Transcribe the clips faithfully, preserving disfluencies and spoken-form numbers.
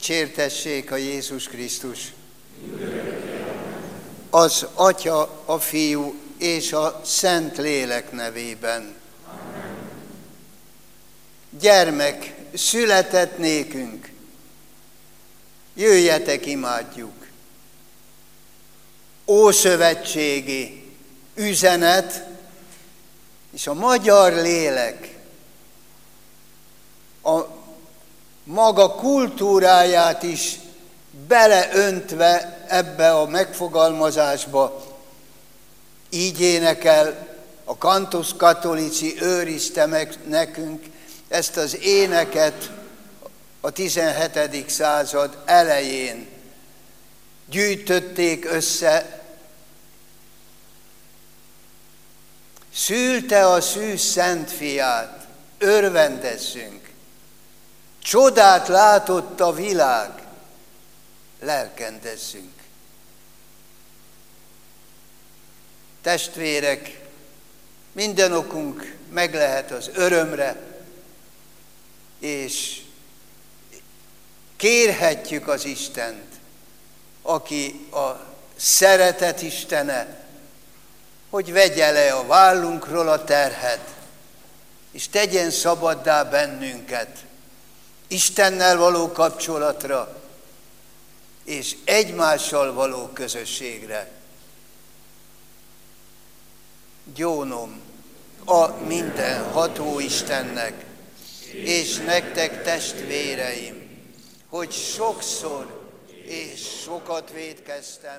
Dicsértessék a Jézus Krisztus! Az Atya, a Fiú és a Szent Lélek nevében. Amen. Gyermek született nékünk, jöjjetek, imádjuk. Ószövetségi üzenet és a magyar lélek a maga kultúráját is beleöntve ebbe a megfogalmazásba, így énekel a Cantus Catholici, őrizte meg nekünk ezt az éneket a tizenhetedik század elején. Gyűjtötték össze. Szülte a szűz Szent Fiát, örvendezzünk. Csodát látott a világ, lelkendezzünk. Testvérek, minden okunk meg lehet az örömre, és kérhetjük az Istent, aki a szeretet istene, hogy vegye le a vállunkról a terhet, és tegyen szabaddá bennünket Istennel való kapcsolatra, és egymással való közösségre. Gyónom a mindenható Istennek, és nektek, testvéreim, hogy sokszor és sokat vétkeztem.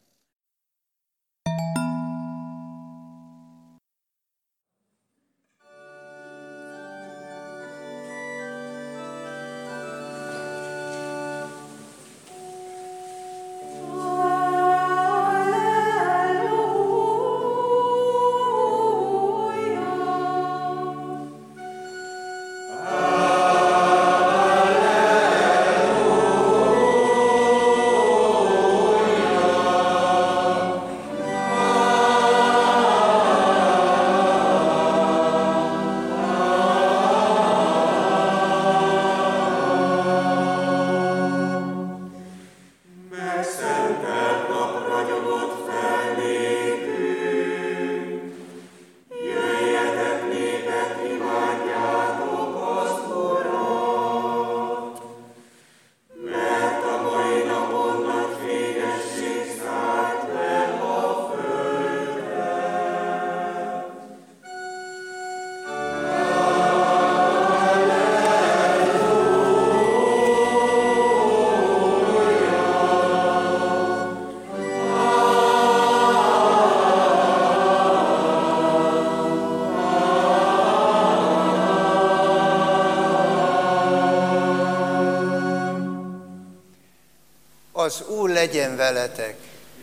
Az Úr legyen veletek.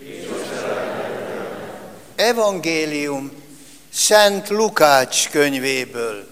Evangélium Szent Lukács könyvéből.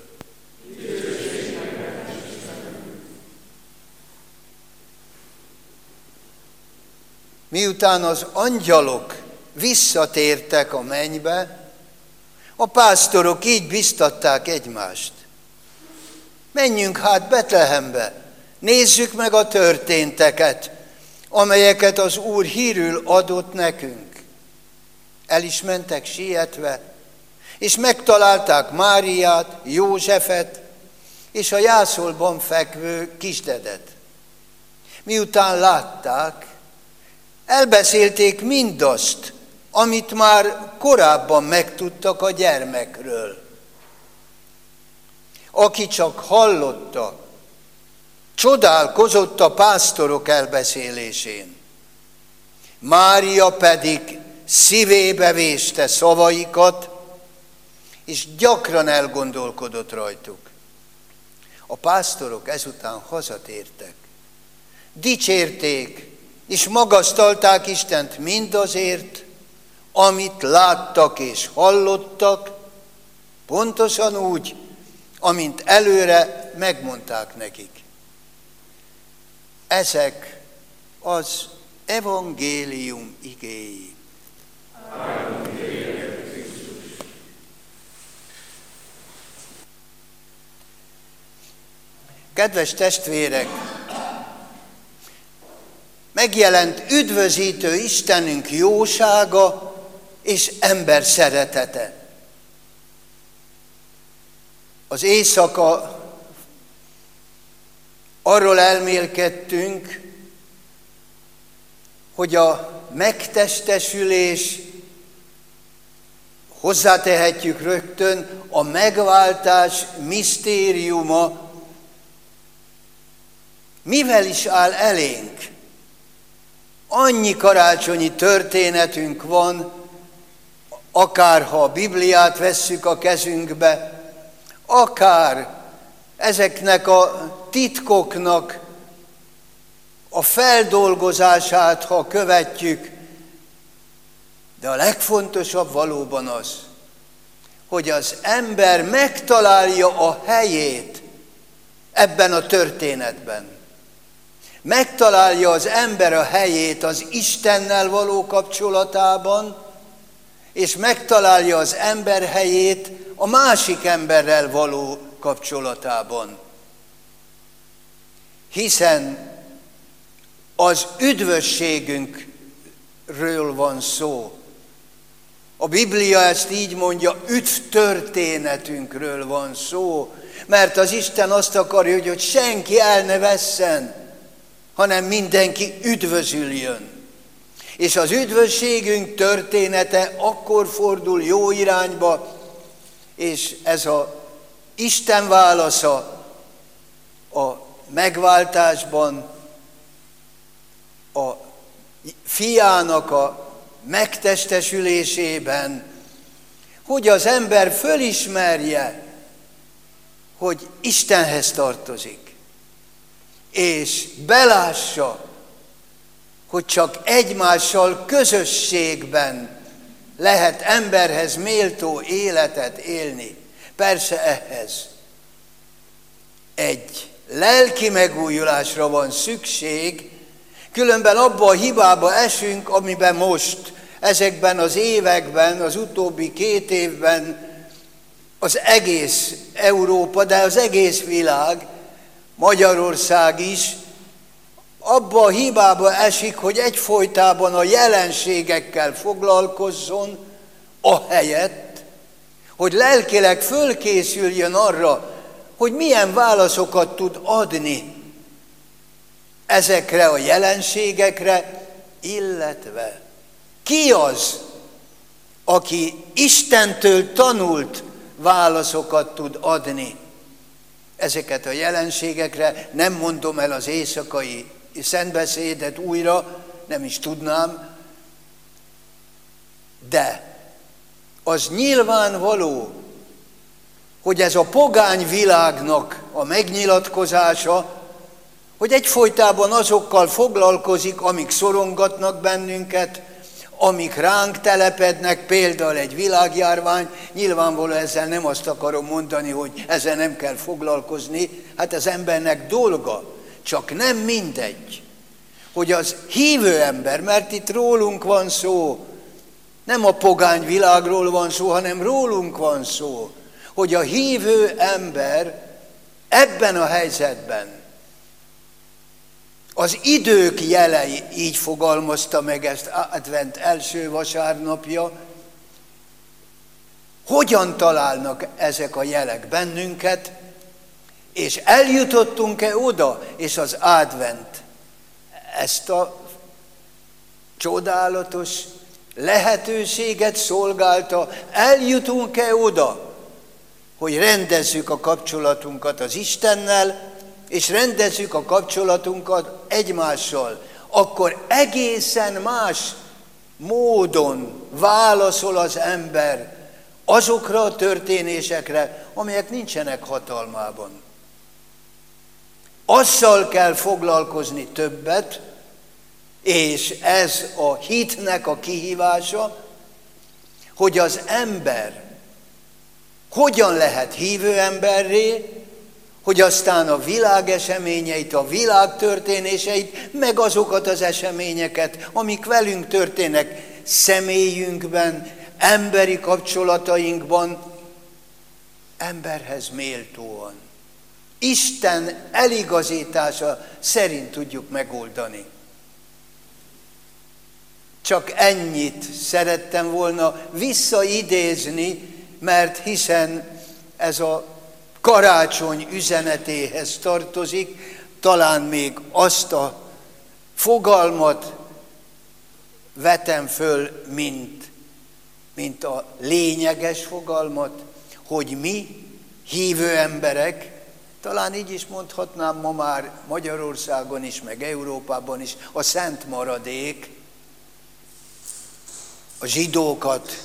Miután az angyalok visszatértek a mennybe, a pásztorok így biztatták egymást. Menjünk hát Betlehembe, nézzük meg a történteket, amelyeket az Úr hírül adott nekünk. El is mentek sietve, és megtalálták Máriát, Józsefet és a jászolban fekvő kisdedet. Miután látták, elbeszélték mindazt, amit már korábban megtudtak a gyermekről. Aki csak hallotta, csodálkozott a pásztorok elbeszélésén. Mária pedig szívébe véste szavaikat, és gyakran elgondolkodott rajtuk. A pásztorok ezután hazatértek. Dicsérték, és magasztalták Istent mindazért, amit láttak és hallottak, pontosan úgy, amint előre megmondták nekik. Ezek az evangélium igéi. Kedves testvérek, megjelent üdvözítő Istenünk jósága és ember szeretete. Az éjszaka arról elmélkedtünk, hogy a megtestesülés, hozzátehetjük rögtön, a megváltás misztériuma mivel is áll elénk. Annyi karácsonyi történetünk van, akár ha a Bibliát vesszük a kezünkbe, akár ezeknek a titkoknak a feldolgozását, ha követjük, de a legfontosabb valóban az, hogy az ember megtalálja a helyét ebben a történetben. Megtalálja az ember a helyét az Istennel való kapcsolatában, és megtalálja az ember helyét a másik emberrel való kapcsolatában. Hiszen az üdvösségünkről van szó. A Biblia ezt így mondja, üdvtörténetünkről van szó, mert az Isten azt akarja, hogy senki el ne vesszen, hanem mindenki üdvözüljön. És az üdvösségünk története akkor fordul jó irányba, és ez a Isten válasza a megváltásban, a fiának a megtestesülésében, hogy az ember fölismerje, hogy Istenhez tartozik, és belássa, hogy csak egymással közösségben lehet emberhez méltó életet élni. Persze ehhez egy lelki megújulásra van szükség, különben abba a hibába esünk, amiben most, ezekben az években, az utóbbi két évben az egész Európa, de az egész világ, Magyarország is, abba a hibába esik, hogy egyfolytában a jelenségekkel foglalkozzon, ahelyett, hogy lelkileg fölkészüljön arra, hogy milyen válaszokat tud adni ezekre a jelenségekre, illetve ki az, aki Istentől tanult válaszokat tud adni ezeket a jelenségekre. Nem mondom el az éjszakai szentbeszédet újra, nem is tudnám, de az nyilvánvaló, hogy ez a pogány világnak a megnyilatkozása, hogy egyfolytában azokkal foglalkozik, amik szorongatnak bennünket, amik ránk telepednek, például egy világjárvány. Nyilvánvaló ezzel nem azt akarom mondani, hogy ezzel nem kell foglalkozni, hát az embernek dolga, csak nem mindegy, hogy az hívő ember, mert itt rólunk van szó, nem a pogány világról van szó, hanem rólunk van szó, hogy a hívő ember ebben a helyzetben, az idők jelei, így fogalmazta meg ezt advent első vasárnapja, hogyan találnak ezek a jelek bennünket, és eljutottunk-e oda, és az advent ezt a csodálatos lehetőséget szolgálta, eljutunk-e oda, hogy rendezzük a kapcsolatunkat az Istennel, és rendezzük a kapcsolatunkat egymással, akkor egészen más módon válaszol az ember azokra a történésekre, amelyek nincsenek hatalmában. Azzal kell foglalkozni többet, és ez a hitnek a kihívása, hogy az ember hogyan lehet hívő emberré, hogy aztán a világ eseményeit, a világ történéseit, meg azokat az eseményeket, amik velünk történnek személyünkben, emberi kapcsolatainkban, emberhez méltóan, Isten eligazítása szerint tudjuk megoldani. Csak ennyit szerettem volna visszaidézni, mert hiszen ez a karácsony üzenetéhez tartozik, talán még azt a fogalmat vetem föl, mint, mint a lényeges fogalmat, hogy mi, hívő emberek, talán így is mondhatnám ma már Magyarországon is, meg Európában is, a szent maradék, a zsidókat,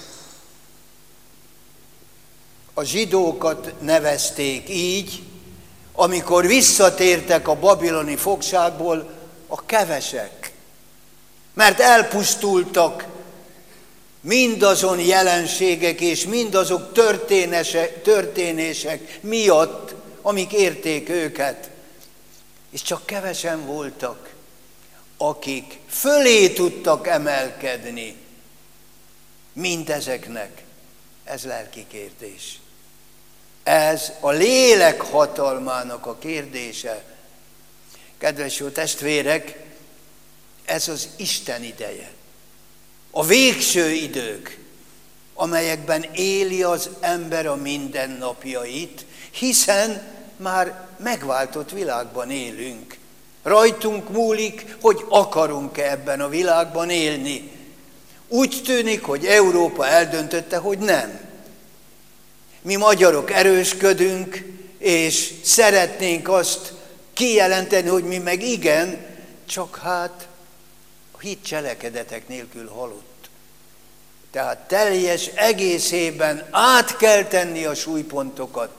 a zsidókat nevezték így, amikor visszatértek a babiloni fogságból a kevesek, mert elpusztultak mindazon jelenségek és mindazok történések miatt, amik érték őket. És csak kevesen voltak, akik fölé tudtak emelkedni mindezeknek. Ez lelki kérdés. Ez a lélek hatalmának a kérdése. Kedves jó testvérek, ez az Isten ideje. A végső idők, amelyekben éli az ember a mindennapjait, hiszen már megváltott világban élünk. Rajtunk múlik, hogy akarunk-e ebben a világban élni. Úgy tűnik, hogy Európa eldöntötte, hogy nem. Mi magyarok erősködünk, és szeretnénk azt kijelenteni, hogy mi meg igen, csak hát a hit cselekedetek nélkül halott. Tehát teljes egészében át kell tenni a súlypontokat.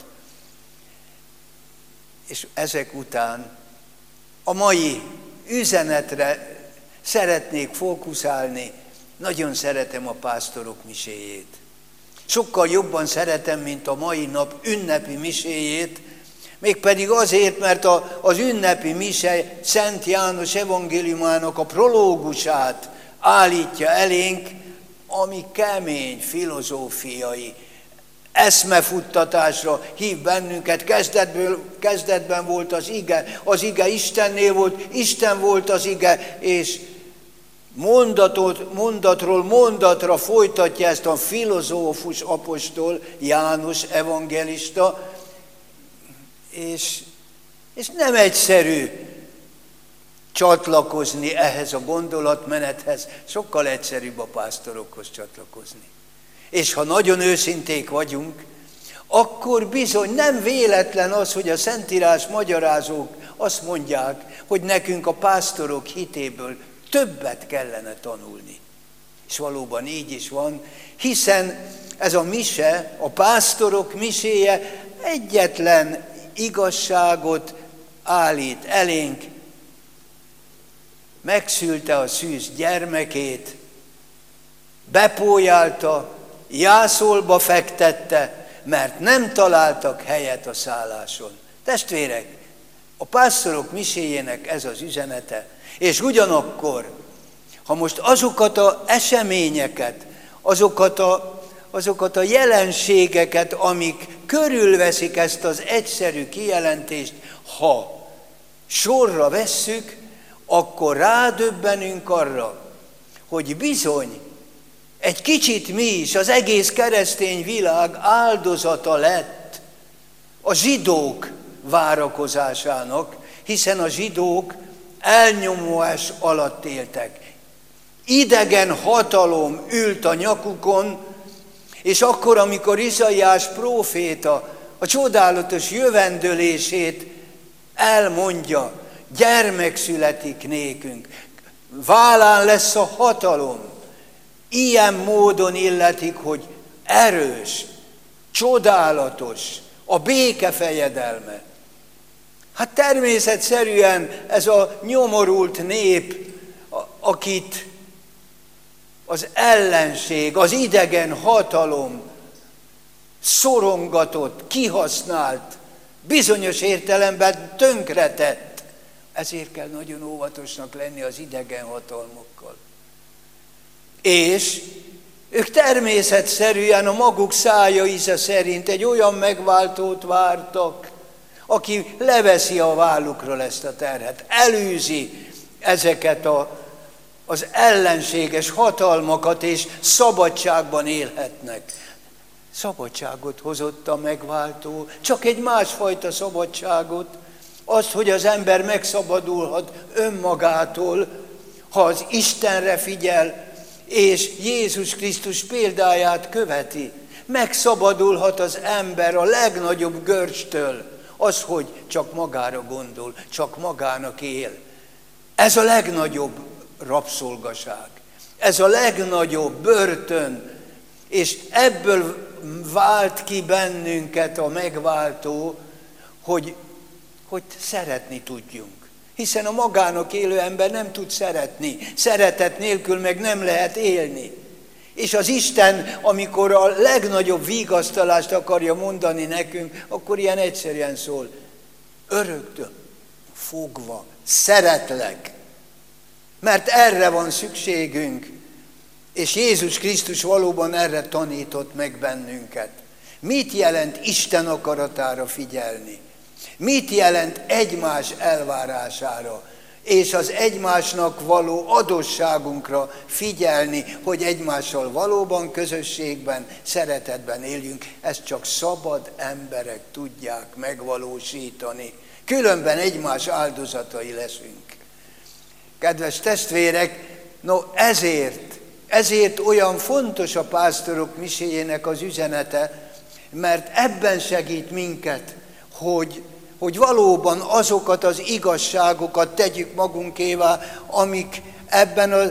És ezek után a mai üzenetre szeretnék fókuszálni. Nagyon szeretem a pásztorok miséjét. Sokkal jobban szeretem, mint a mai nap ünnepi miséjét, mégpedig azért, mert a, az ünnepi mise Szent János evangéliumának a prológusát állítja elénk, ami kemény filozófiai eszmefuttatásra hív bennünket. Kezdetből, kezdetben volt az ige, az ige Istennél volt, Isten volt az ige, és mondatot, mondatról mondatra folytatja ezt a filozófus apostol, János evangélista, és, és nem egyszerű csatlakozni ehhez a gondolatmenethez, sokkal egyszerűbb a pásztorokhoz csatlakozni. És ha nagyon őszinték vagyunk, akkor bizony nem véletlen az, hogy a Szentírás magyarázók azt mondják, hogy nekünk a pásztorok hitéből többet kellene tanulni. És valóban így is van, hiszen ez a mise, a pásztorok miséje egyetlen igazságot állít elénk. Megszülte a szűz gyermekét, bepójálta, jászolba fektette, mert nem találtak helyet a szálláson. Testvérek, a pásztorok miséjének ez az üzenete. És ugyanakkor, ha most azokat az eseményeket, azokat a, azokat a jelenségeket, amik körülveszik ezt az egyszerű kijelentést, ha sorra vesszük, akkor rádöbbenünk arra, hogy bizony egy kicsit mi is, az egész keresztény világ áldozata lett a zsidók várakozásának, hiszen a zsidók elnyomás alatt éltek. Idegen hatalom ült a nyakukon, és akkor, amikor Izaiás próféta a csodálatos jövendőlését elmondja, gyermek születik nékünk, vállán lesz a hatalom, ilyen módon illetik, hogy erős, csodálatos, a béke fejedelme. Hát természetszerűen ez a nyomorult nép, akit az ellenség, az idegen hatalom szorongatott, kihasznált, bizonyos értelemben tönkretett. Ezért kell nagyon óvatosnak lenni az idegen hatalmokkal. És ők természetszerűen a maguk szája íze szerint egy olyan megváltót vártak, aki leveszi a vállukról ezt a terhet, elűzi ezeket a az ellenséges hatalmakat és szabadságban élhetnek. Szabadságot hozott a megváltó, csak egy másfajta szabadságot, azt, hogy az ember megszabadulhat önmagától, ha az Istenre figyel, és Jézus Krisztus példáját követi. Megszabadulhat az ember a legnagyobb görcstől, az, hogy csak magára gondol, csak magának él. Ez a legnagyobb rabszolgaság, ez a legnagyobb börtön, és ebből vált ki bennünket a megváltó, hogy, hogy szeretni tudjunk. Hiszen a magának élő ember nem tud szeretni, szeretet nélkül meg nem lehet élni. És az Isten, amikor a legnagyobb vigasztalást akarja mondani nekünk, akkor ilyen egyszerűen szól: öröktől fogva szeretlek. Mert erre van szükségünk, és Jézus Krisztus valóban erre tanított meg bennünket. Mit jelent Isten akaratára figyelni? Mit jelent egymás elvárására és az egymásnak való adósságunkra figyelni, hogy egymással valóban közösségben, szeretetben éljünk? Ezt csak szabad emberek tudják megvalósítani. Különben egymás áldozatai leszünk. Kedves testvérek, no ezért, ezért olyan fontos a pásztorok miséjének az üzenete, mert ebben segít minket, hogy, hogy valóban azokat az igazságokat tegyük magunkévá, amik ebben az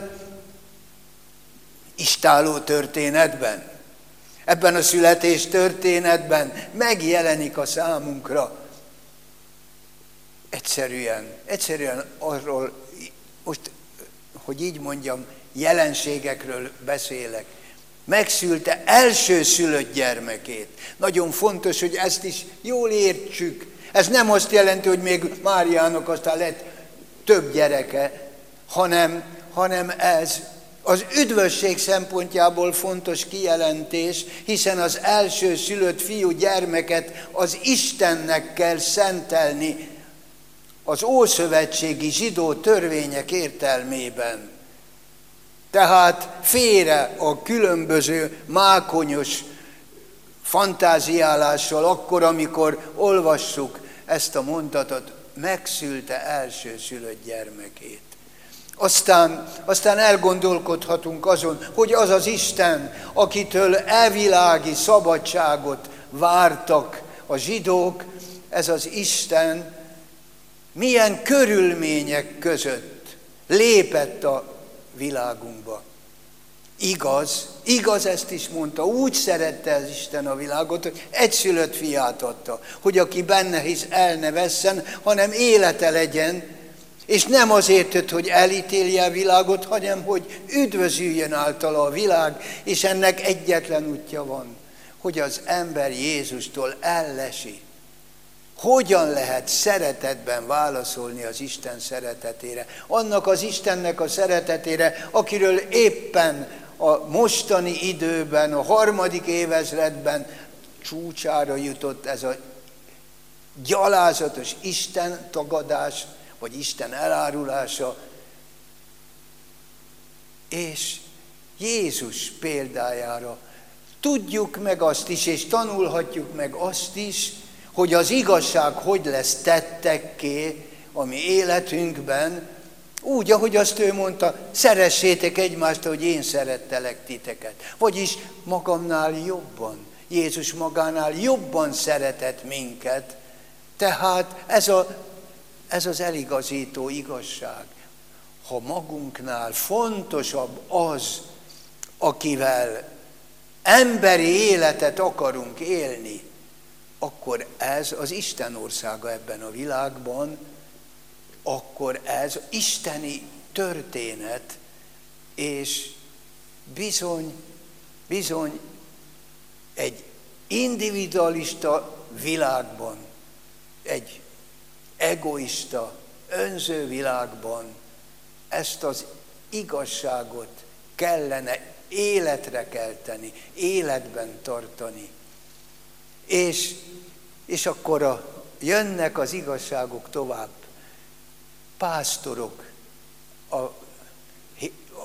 istálló történetben, ebben a születés történetben megjelenik a számunkra. Egyszerűen, egyszerűen arról, most, hogy így mondjam, jelenségekről beszélek. Megszülte első szülött gyermekét. Nagyon fontos, hogy ezt is jól értsük. Ez nem azt jelenti, hogy még Máriának aztán lett több gyereke, hanem, hanem ez az üdvösség szempontjából fontos kijelentés, hiszen az első szülött fiú gyermeket az Istennek kell szentelni, az ószövetségi zsidó törvények értelmében. Tehát félre a különböző mákonyos fantáziálással, akkor, amikor olvassuk ezt a mondatot, megszülte elsőszülött gyermekét. Aztán, aztán elgondolkodhatunk azon, hogy az az Isten, akitől elvilági szabadságot vártak a zsidók, ez az Isten milyen körülmények között lépett a világunkba. Igaz, igaz, ezt is mondta, úgy szerette az Isten a világot, hogy egyszülött fiát adta, hogy aki benne hisz, el ne vesszen, hanem élete legyen, és nem azért jött, hogy elítélje a világot, hanem hogy üdvözüljön általa a világ, és ennek egyetlen útja van, hogy az ember Jézustól ellesi. Hogyan lehet szeretetben válaszolni az Isten szeretetére? Annak az Istennek a szeretetére, akiről éppen a mostani időben, a harmadik évezredben csúcsára jutott ez a gyalázatos Isten tagadás, vagy Isten elárulása, és Jézus példájára tudjuk meg azt is, és tanulhatjuk meg azt is, hogy az igazság hogy lesz tettekké a mi életünkben, úgy, ahogy azt ő mondta, szeressétek egymást, hogy én szerettelek titeket. Vagyis magamnál jobban, Jézus magánál jobban szeretett minket, tehát ez, a, ez az eligazító igazság. Ha magunknál fontosabb az, akivel emberi életet akarunk élni, akkor ez az Isten országa ebben a világban, akkor ez isteni történet, és bizony, bizony egy individualista világban, egy egoista, önző világban ezt az igazságot kellene életre kelteni, életben tartani. És, és akkor a, jönnek az igazságok tovább. Pásztorok, a,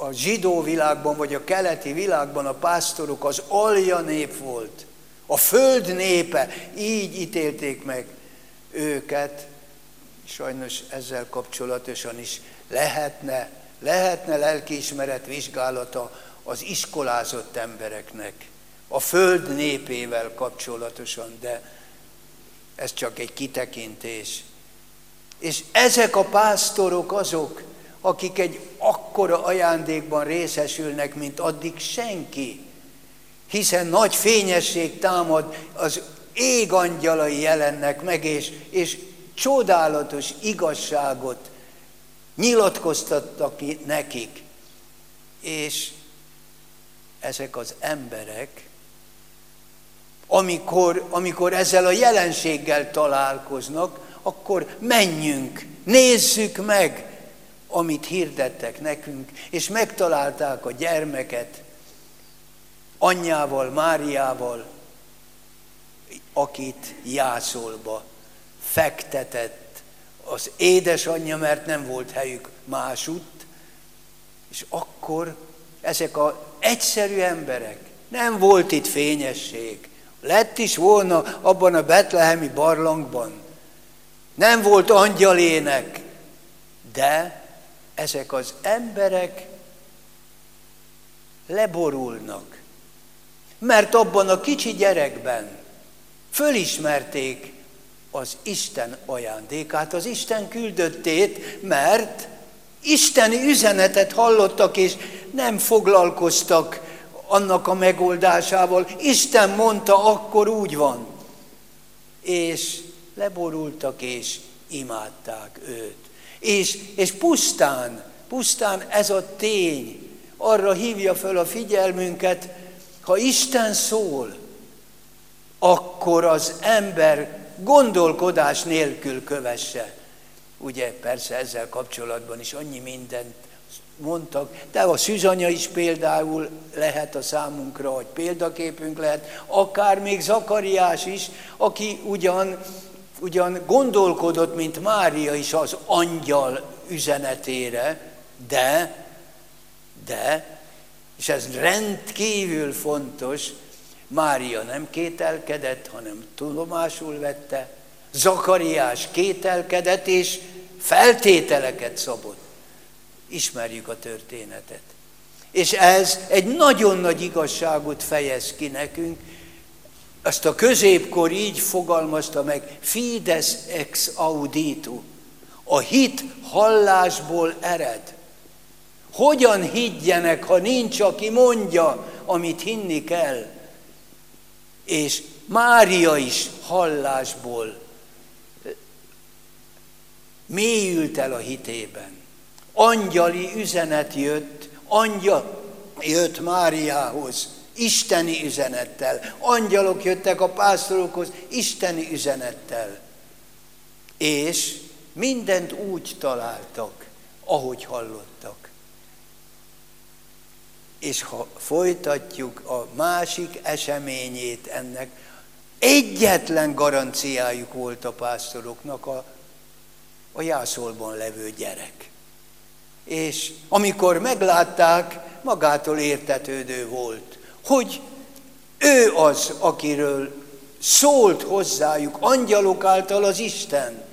a zsidó világban, vagy a keleti világban a pásztorok az alja nép volt. A föld népe, így ítélték meg őket. Sajnos ezzel kapcsolatosan is lehetne, lehetne lelkiismeret vizsgálata az iskolázott embereknek, a föld népével kapcsolatosan, de ez csak egy kitekintés. És ezek a pásztorok azok, akik egy akkora ajándékban részesülnek, mint addig senki, hiszen nagy fényesség támad, az ég angyalai jelennek meg, és, és csodálatos igazságot nyilatkoztattak nekik. És ezek az emberek, amikor, amikor ezzel a jelenséggel találkoznak, akkor menjünk, nézzük meg, amit hirdettek nekünk, és megtalálták a gyermeket anyjával, Máriával, akit jászolba fektetett az édesanyja, mert nem volt helyük másutt, és akkor ezek az egyszerű emberek, nem volt itt fényesség, lett is volna abban a betlehemi barlangban, nem volt angyalének, de ezek az emberek leborulnak, mert abban a kicsi gyerekben fölismerték az Isten ajándékát, az Isten küldöttét, mert isteni üzenetet hallottak, és nem foglalkoztak annak a megoldásával. Isten mondta, akkor úgy van. És leborultak, és imádták őt. És, és pusztán, pusztán ez a tény arra hívja fel a figyelmünket, ha Isten szól, akkor az ember gondolkodás nélkül kövesse. Ugye persze ezzel kapcsolatban is annyi mindent mondtak, de a szűzanya is például lehet a számunkra, hogy példaképünk lehet, akár még Zakariás is, aki ugyan, ugyan gondolkodott, mint Mária is az angyal üzenetére, de, de, és ez rendkívül fontos, Mária nem kételkedett, hanem tudomásul vette, Zakariás kételkedett, és feltételeket szabott. Ismerjük a történetet. És ez egy nagyon nagy igazságot fejez ki nekünk. Azt a középkor így fogalmazta meg, fides ex auditu. A hit hallásból ered. Hogyan higgyenek, ha nincs, aki mondja, amit hinni kell? És Mária is hallásból mélyült el a hitében. Angyali üzenet jött, angyal jött Máriához, isteni üzenettel. Angyalok jöttek a pásztorokhoz, isteni üzenettel. És mindent úgy találtak, ahogy hallottak. És ha folytatjuk a másik eseményét ennek, egyetlen garanciájuk volt a pásztoroknak a, a jászolban levő gyerek. És amikor meglátták, magától értetődő volt, hogy ő az, akiről szólt hozzájuk angyalok által az Isten.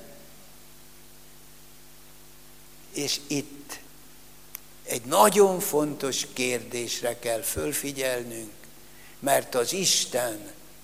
És itt egy nagyon fontos kérdésre kell fölfigyelnünk, mert az Isten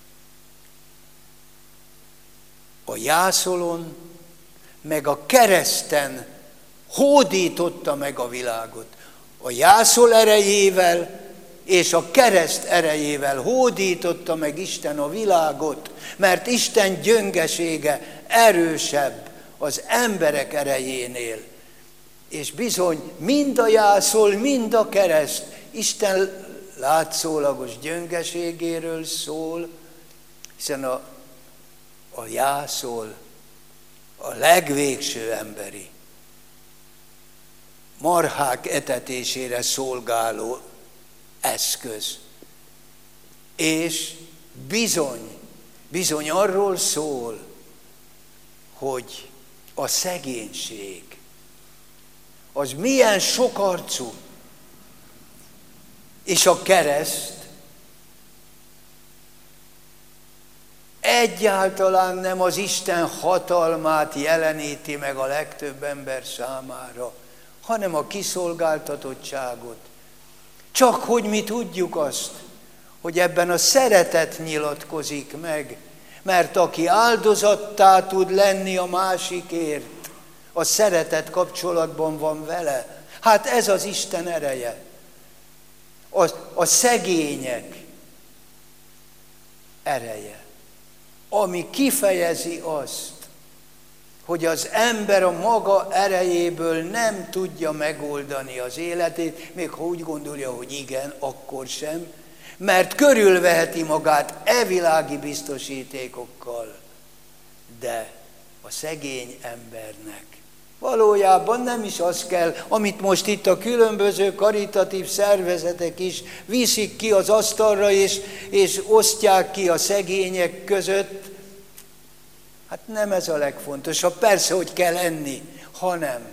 a jászolon, meg a kereszten hódította meg a világot. A jászol erejével és a kereszt erejével hódította meg Isten a világot, mert Isten gyöngesége erősebb az emberek erejénél. És bizony mind a jászol, mind a kereszt Isten látszólagos gyöngeségéről szól, hiszen a, a jászol a legvégső emberi, marhák etetésére szolgáló eszköz. És bizony, bizony arról szól, hogy a szegénység az milyen sokarcú, és a kereszt egyáltalán nem az Isten hatalmát jeleníti meg a legtöbb ember számára, hanem a kiszolgáltatottságot. Csak hogy mi tudjuk azt, hogy ebben a szeretet nyilatkozik meg, mert aki áldozattá tud lenni a másikért, a szeretet kapcsolatban van vele. Hát ez az Isten ereje. A, a szegények ereje, ami kifejezi azt, hogy az ember a maga erejéből nem tudja megoldani az életét, még ha úgy gondolja, hogy igen, akkor sem, mert körülveheti magát e világi biztosítékokkal. De a szegény embernek valójában nem is az kell, amit most itt a különböző karitatív szervezetek is viszik ki az asztalra, és, és osztják ki a szegények között. Hát nem ez a legfontosabb, persze, hogy kell enni, hanem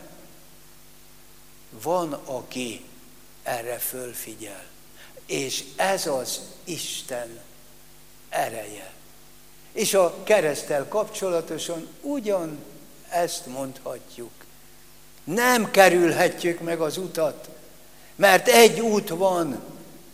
van, aki erre fölfigyel. És ez az Isten ereje. És a kereszttel kapcsolatosan ugyan ezt mondhatjuk. Nem kerülhetjük meg az utat, mert egy út van,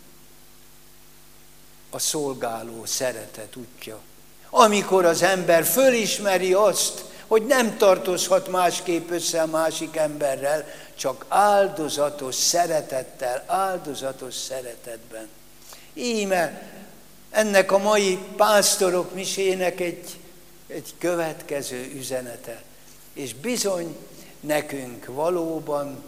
a szolgáló szeretet útja. Amikor az ember fölismeri azt, hogy nem tartozhat másképp össze a másik emberrel, csak áldozatos szeretettel, áldozatos szeretetben. Íme ennek a mai pásztorok misének egy, egy következő üzenete. És bizony nekünk valóban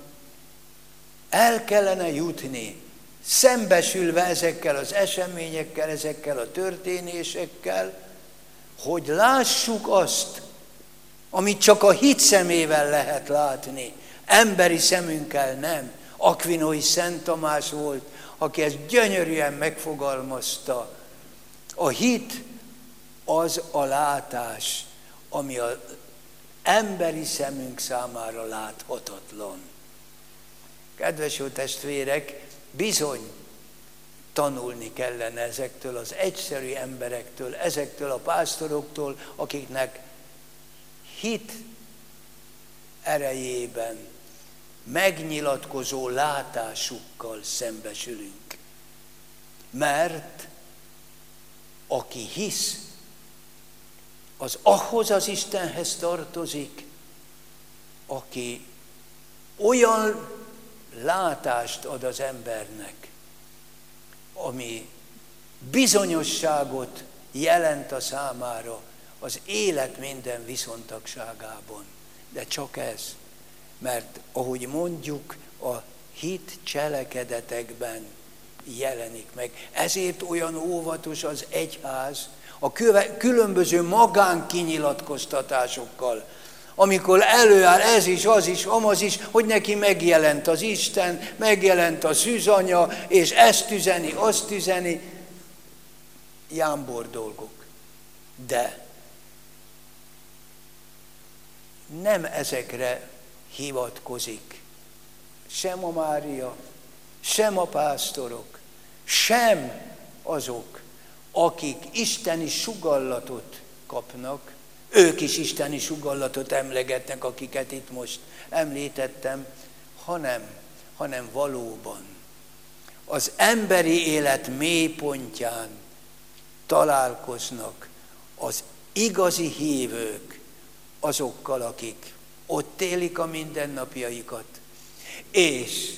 el kellene jutni, szembesülve ezekkel az eseményekkel, ezekkel a történésekkel, hogy lássuk azt, amit csak a hit szemével lehet látni, emberi szemünkkel nem. Akvinói Szent Tamás volt, aki ezt gyönyörűen megfogalmazta. A hit az a látás, ami az emberi szemünk számára láthatatlan. Kedves jó testvérek, bizony tanulni kellene ezektől az egyszerű emberektől, ezektől a pásztoroktól, akiknek hit erejében megnyilatkozó látásukkal szembesülünk. Mert aki hisz, az ahhoz az Istenhez tartozik, aki olyan látást ad az embernek, ami bizonyosságot jelent a számára az élet minden viszontagságában. De csak ez, mert ahogy mondjuk, a hit cselekedetekben jelenik meg. Ezért olyan óvatos az egyház a különböző magánkinyilatkoztatásokkal, amikor előáll ez is, az is, amaz is, hogy neki megjelent az Isten, megjelent a szűzanya, és ezt üzeni, azt üzeni, jámbor dolgok. De nem ezekre hivatkozik sem a Mária, sem a pásztorok, sem azok, akik isteni sugallatot kapnak, ők is isteni sugallatot emlegetnek, akiket itt most említettem, hanem, hanem valóban az emberi élet mélypontján találkoznak az igazi hívők azokkal, akik ott élik a mindennapjaikat, és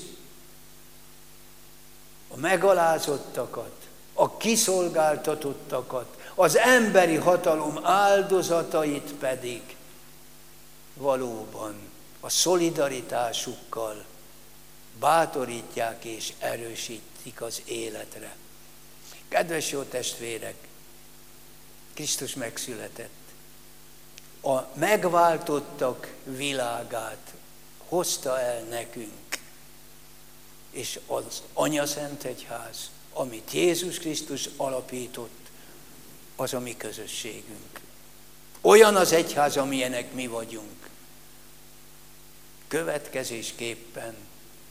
a megalázottakat, a kiszolgáltatottakat, az emberi hatalom áldozatait pedig valóban a szolidaritásukkal bátorítják és erősítik az életre. Kedves jó testvérek, Krisztus megszületett. A megváltottak világát hozta el nekünk, és az Anyaszentegyház, amit Jézus Krisztus alapított, az a mi közösségünk. Olyan az egyház, amilyenek mi vagyunk. Következésképpen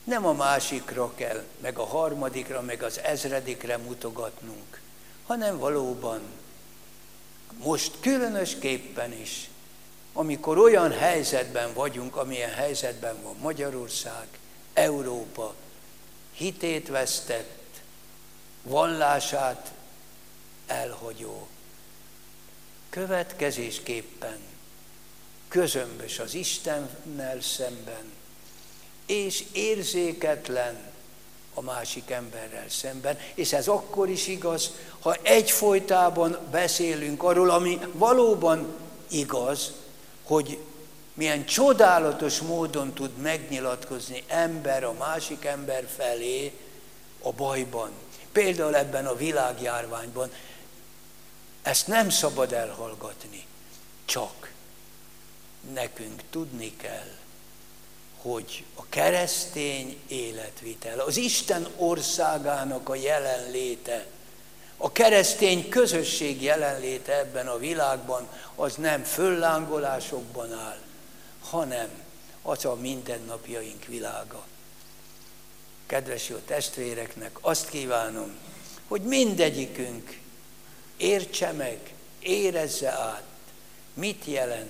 Nem a másikra kell, meg a harmadikra, meg az ezredikre mutogatnunk, hanem valóban most különösképpen is, amikor olyan helyzetben vagyunk, amilyen helyzetben van Magyarország, Európa, hitét vesztett, vallását elhagyó, következésképpen közömbös az Istennel szemben, és érzéketlen a másik emberrel szemben. És ez akkor is igaz, ha egyfolytában beszélünk arról, ami valóban igaz, hogy milyen csodálatos módon tud megnyilatkozni ember a másik ember felé a bajban. Például ebben a világjárványban. Ezt nem szabad elhallgatni, csak nekünk tudni kell, hogy a keresztény életvitel, az Isten országának a jelenléte, a keresztény közösség jelenléte ebben a világban az nem föllángolásokban áll, hanem az a mindennapjaink világa. Kedves jó testvéreknek, azt kívánom, hogy mindegyikünk értse meg, érezze át, mit jelent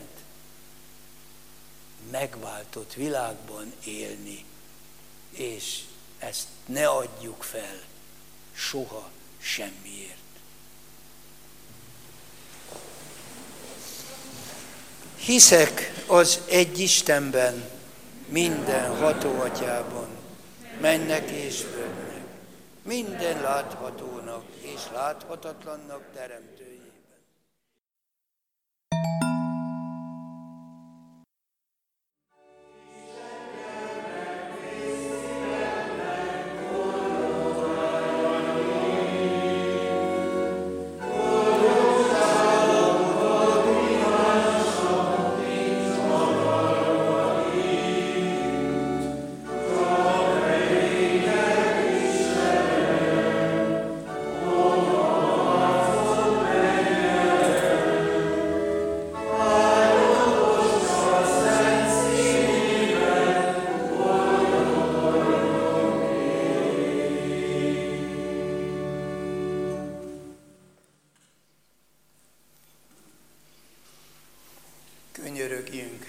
megváltott világban élni, és ezt ne adjuk fel soha semmiért. Hiszek az egy Istenben, minden ható Atyában, mennek és földnek, minden láthatónak és láthatatlannak teremtőjében. Könyörögjünk.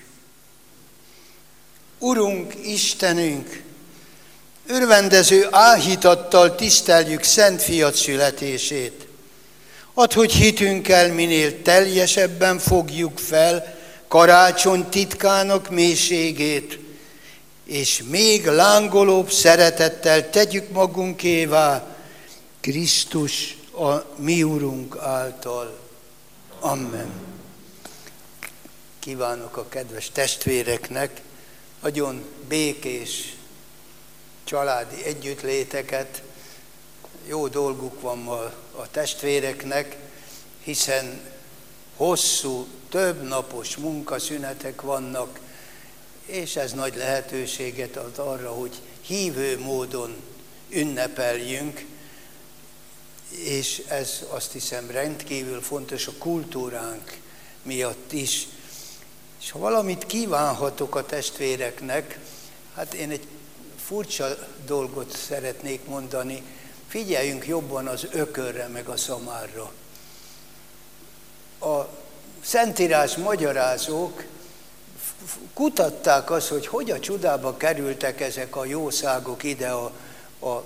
Urunk, Istenünk, örvendező áhítattal tiszteljük Szent Fiad születését. Add, hogy hitünkkel minél teljesebben fogjuk fel karácsony titkának mélységét, és még lángolóbb szeretettel tegyük magunkévá Krisztus a mi Urunk által. Amen. Kívánok a kedves testvéreknek nagyon békés családi együttléteket. Jó dolguk van ma a testvéreknek, hiszen hosszú, több napos munkaszünetek vannak, és ez nagy lehetőséget ad arra, hogy hívő módon ünnepeljünk, és ez azt hiszem rendkívül fontos a kultúránk miatt is. És ha valamit kívánhatok a testvéreknek, hát én egy furcsa dolgot szeretnék mondani, figyeljünk jobban az ökörre meg a szamárra. A Szentírás magyarázók kutatták azt, hogy hogy a csodába kerültek ezek a jószágok ide a, a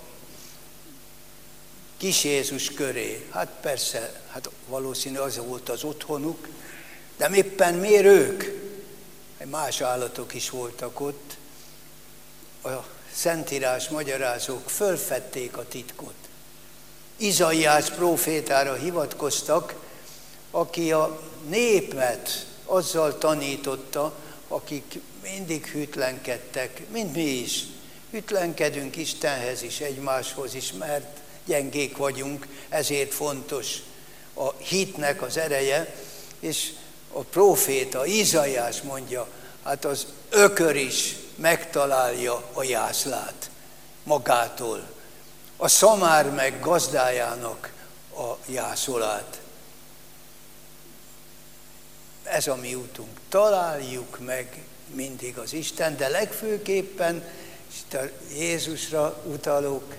kis Jézus köré. Hát persze, hát valószínű az volt az otthonuk, de éppen miért ők? Más állatok is voltak ott. A Szentírás magyarázók fölfedték a titkot. Izaiás prófétára hivatkoztak, aki a népet azzal tanította, akik mindig hűtlenkedtek, mint mi is. Hűtlenkedünk Istenhez is, egymáshoz is, mert gyengék vagyunk, ezért fontos a hitnek az ereje, és a próféta, Izaiás mondja, hát az ökör is megtalálja a jászlát magától. A szamár meg gazdájának a jászolát. Ez a mi útunk. Találjuk meg mindig az Isten, de legfőképpen és itt a Jézusra utalok,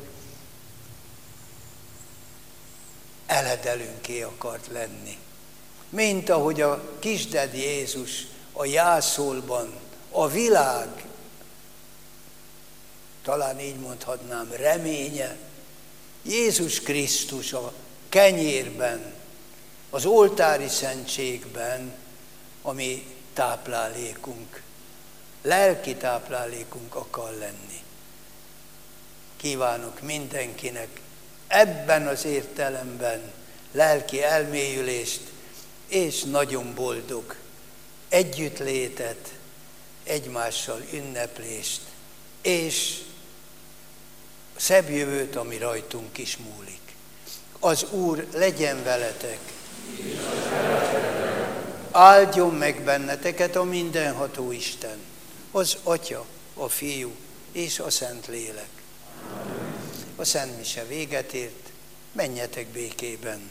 eledelünké akart lenni. Mint ahogy a kisded Jézus a jászolban, a világ, talán így mondhatnám, reménye, Jézus Krisztus a kenyérben, az oltári szentségben, ami táplálékunk, lelki táplálékunk akar lenni. Kívánok mindenkinek ebben az értelemben lelki elmélyülést és nagyon boldog együttlétet, egymással ünneplést, és szebb jövőt, ami rajtunk is múlik. Az Úr legyen veletek! Áldjon meg benneteket a mindenható Isten, az Atya, a Fiú és a Szentlélek. A Szent Mise véget ért, menjetek békében!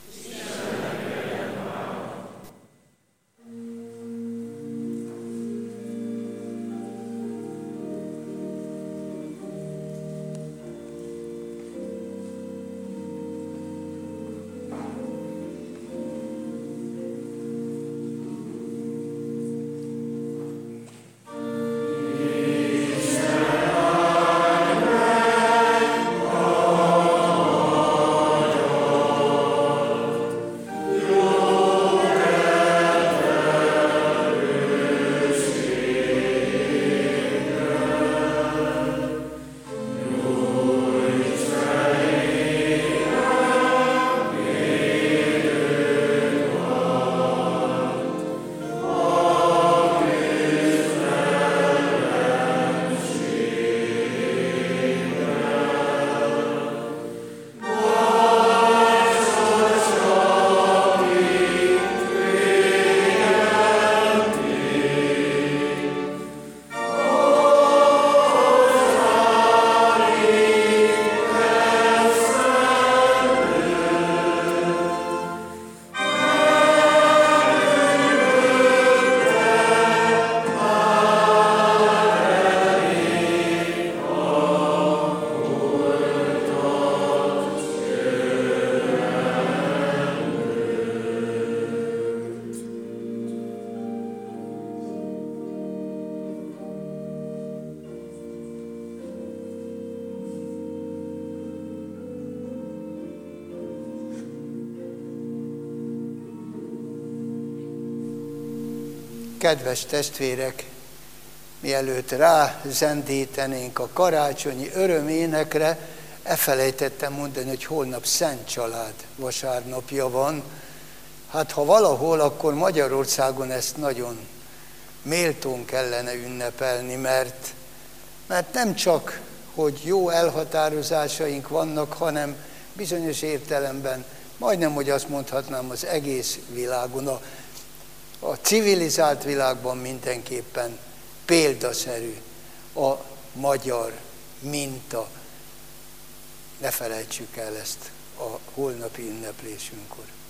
Kedves testvérek, mielőtt rázendítenénk a karácsonyi öröménekre, elfelejtettem mondani, hogy holnap Szent Család vasárnapja van. Hát ha valahol, akkor Magyarországon ezt nagyon méltón kellene ünnepelni, mert, mert nem csak, hogy jó elhatározásaink vannak, hanem bizonyos értelemben, majdnem, hogy azt mondhatnám, az egész világon, a A civilizált világban mindenképpen példaszerű a magyar minta. Ne felejtsük el ezt a holnapi ünneplésünkkor.